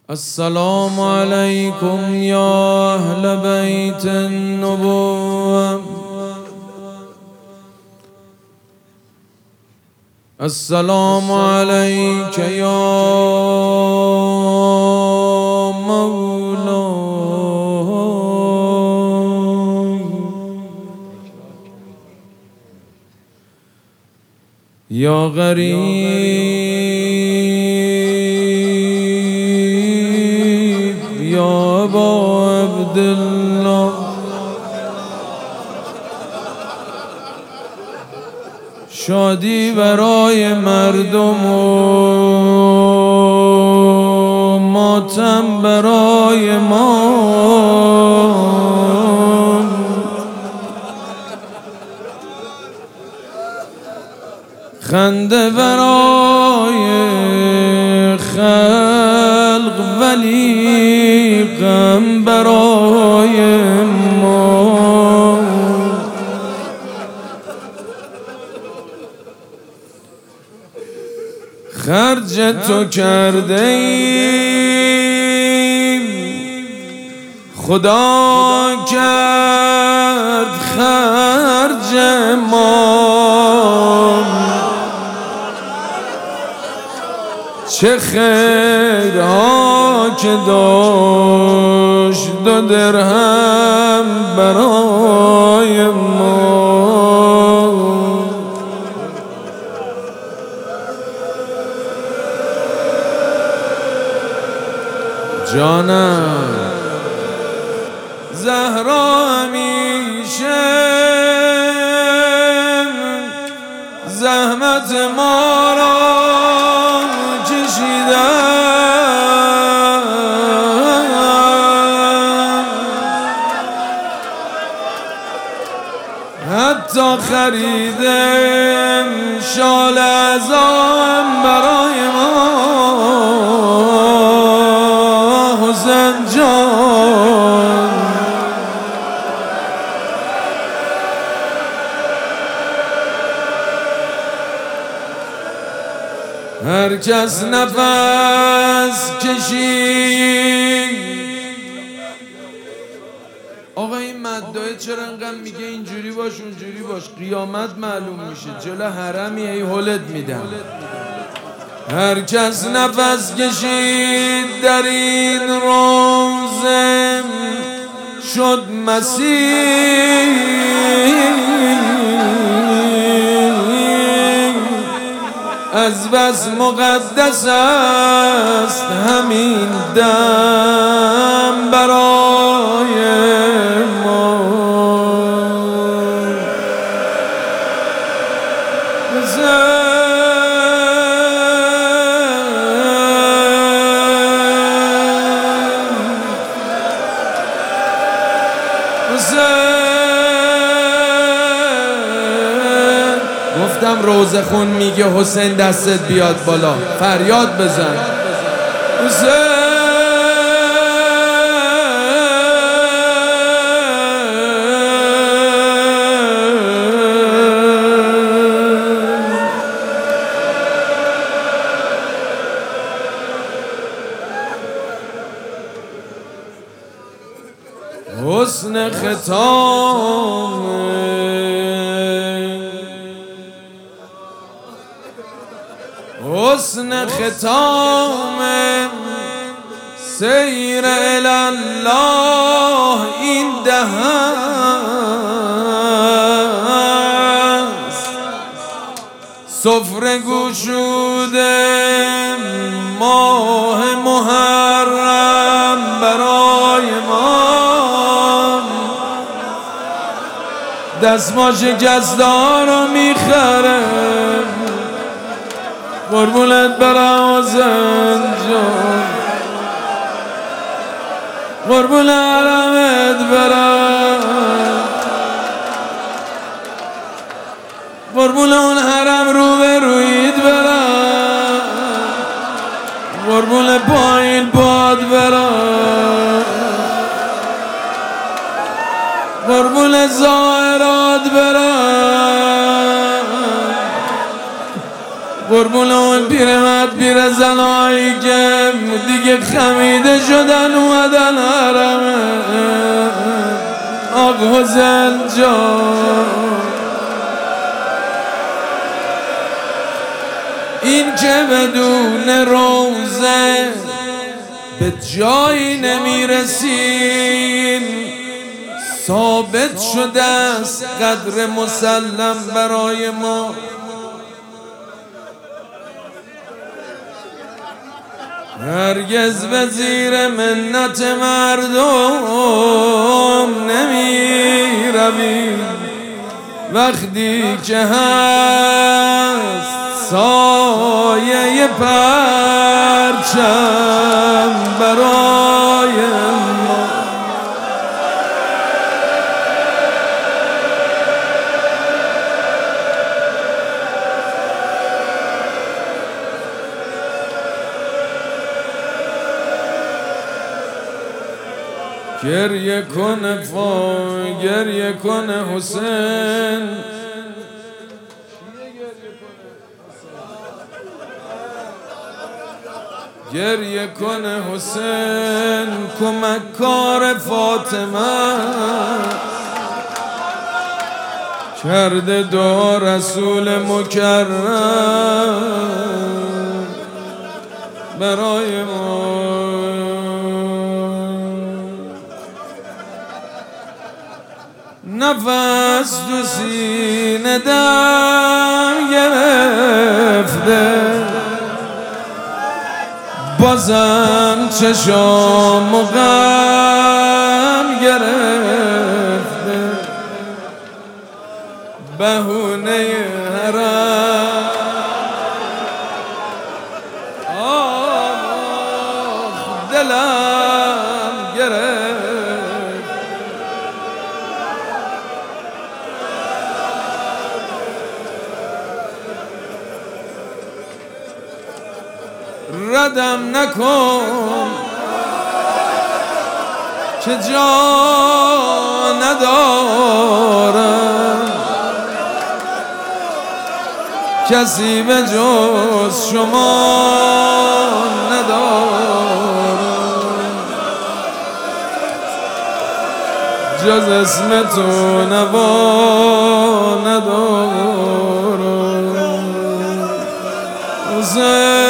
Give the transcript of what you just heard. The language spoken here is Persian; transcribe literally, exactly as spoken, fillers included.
السلام عليكم يا أهل بيت النبوة. السلام عليك يا مولاي يا غريب يا أبا عبد الله. شادی برای مردم و ماتم برای ما، خنده برای خلق ولی غم برای ما. خرج تو کرده ایم خدا کرد خرج ما. چه خیرها که داشت دو درهم برای ما. جانم زهرا همیشه زحمت ما را کشیدن، حتی خریدم شال عزام برای ما. حسین جان هر کس نفس کشید. آقا این مدعای چرا انقدر میگه اینجوری باش اونجوری باش؟ قیامت معلوم میشه، جلو حرمی ای هلت میدم. هر کس نفس کشید در این روزه شد مسیح. از بس مقدس است همین دم برای ما. گفتم روزه خون میگه حسین دستت بیاد بالا، فریاد بزن حسین. حسن ختام حسن ختام سیر الله این دهست. سفره گشوده ماه محرم برای ما. دستماش گزدار رو میخره قربونت برم حسین جان، قربون حرمت برم، قربون اون حرم رو به رویت برم، قربون پایین باد برم، قربون زائرات برم، قربون اون پیرمرد پیر زنایی که دیگه خمیده شدن اومدن حرمه. آق حسین جان این که بدون روزه به جایی نمیرسیم، ثابت شده است قدر مسلم برای ما. هرگز به زیر منت مردم نمی رویم وقتی که هست سایه پرچم برای ما. گریه کنه فا گریه کنه حسین، گریه کنه حسین کمک کار فاطمه کرده دعا رسول مکرم برای ما. نفس تو سینه دم گرفته، بازم چشام و غم گرفته، بهونه حرم آه دلم گرفت. ردم نکن که جا ندارم، کسی به جز شما ندارم، جز اسم تو نوا ندارم. حسین